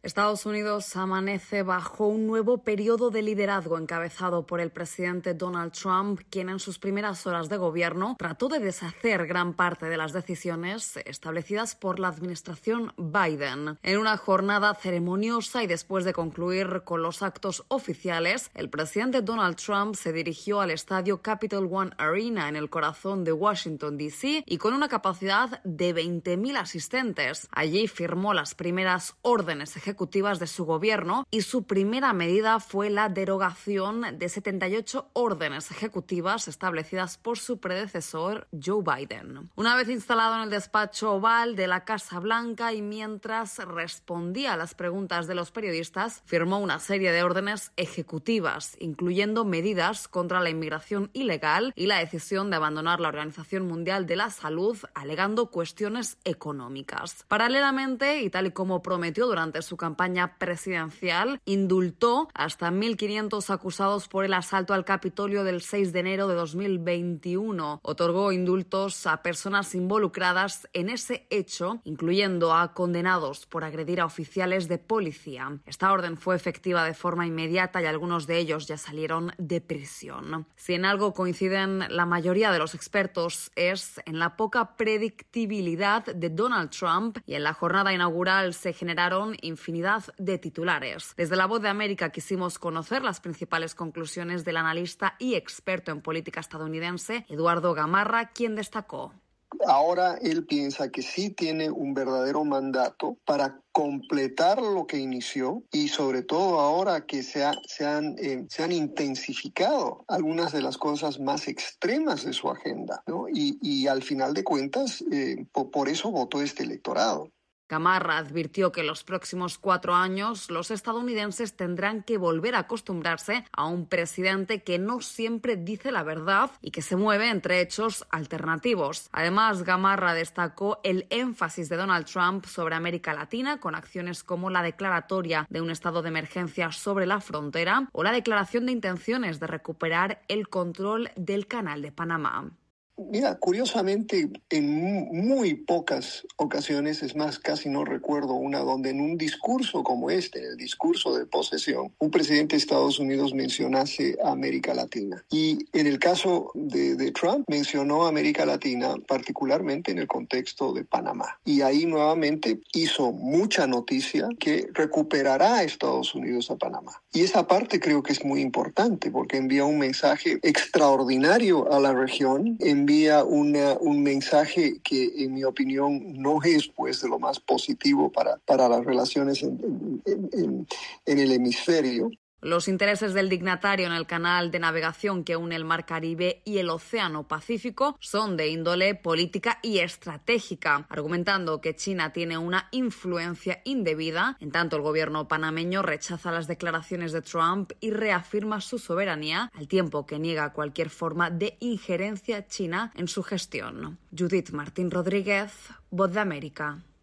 Estados Unidos amanece bajo un nuevo periodo de liderazgo encabezado por el presidente Donald Trump, quien en sus primeras horas de gobierno trató de deshacer gran parte de las decisiones establecidas por la administración Biden. En una jornada ceremoniosa y después de concluir con los actos oficiales, el presidente Donald Trump se dirigió al estadio Capital One Arena en el corazón de Washington, D.C. y con una capacidad de 20.000 asistentes. Allí firmó las primeras órdenes ejecutivas de su gobierno y su primera medida fue la derogación de 78 órdenes ejecutivas establecidas por su predecesor Joe Biden. Una vez instalado en el despacho oval de la Casa Blanca y mientras respondía a las preguntas de los periodistas, firmó una serie de órdenes ejecutivas, incluyendo medidas contra la inmigración ilegal y la decisión de abandonar la Organización Mundial de la Salud, alegando cuestiones económicas. Paralelamente, y tal y como prometió durante su campaña presidencial, indultó hasta 1.500 acusados por el asalto al Capitolio del 6 de enero de 2021. Otorgó indultos a personas involucradas en ese hecho, incluyendo a condenados por agredir a oficiales de policía. Esta orden fue efectiva de forma inmediata y algunos de ellos ya salieron de prisión. Si en algo coinciden la mayoría de los expertos es en la poca predictibilidad de Donald Trump, y en la jornada inaugural se generaron infinidad de titulares. Desde La Voz de América quisimos conocer las principales conclusiones del analista y experto en política estadounidense Eduardo Gamarra, quien destacó: ahora él piensa que sí tiene un verdadero mandato para completar lo que inició y sobre todo ahora que se han intensificado algunas de las cosas más extremas de su agenda, ¿no? Y al final de cuentas, por eso votó este electorado. Gamarra advirtió que en los próximos 4 años los estadounidenses tendrán que volver a acostumbrarse a un presidente que no siempre dice la verdad y que se mueve entre hechos alternativos. Además, Gamarra destacó el énfasis de Donald Trump sobre América Latina, con acciones como la declaratoria de un estado de emergencia sobre la frontera o la declaración de intenciones de recuperar el control del Canal de Panamá. Mira, curiosamente, en muy pocas ocasiones, es más, casi no recuerdo una donde en un discurso como este, el discurso de posesión, un presidente de Estados Unidos mencionase a América Latina. Y en el caso de Trump, mencionó a América Latina, particularmente en el contexto de Panamá. Y ahí nuevamente hizo mucha noticia que recuperará a Estados Unidos a Panamá. Y esa parte creo que es muy importante porque envía un mensaje extraordinario a la región, envía un mensaje que, en mi opinión, no es pues de lo más positivo para las relaciones en el hemisferio. Los intereses del dignatario en el canal de navegación que une el Mar Caribe y el Océano Pacífico son de índole política y estratégica, argumentando que China tiene una influencia indebida. En tanto, el gobierno panameño rechaza las declaraciones de Trump y reafirma su soberanía, al tiempo que niega cualquier forma de injerencia china en su gestión. Judith Martín Rodríguez, Voz de América.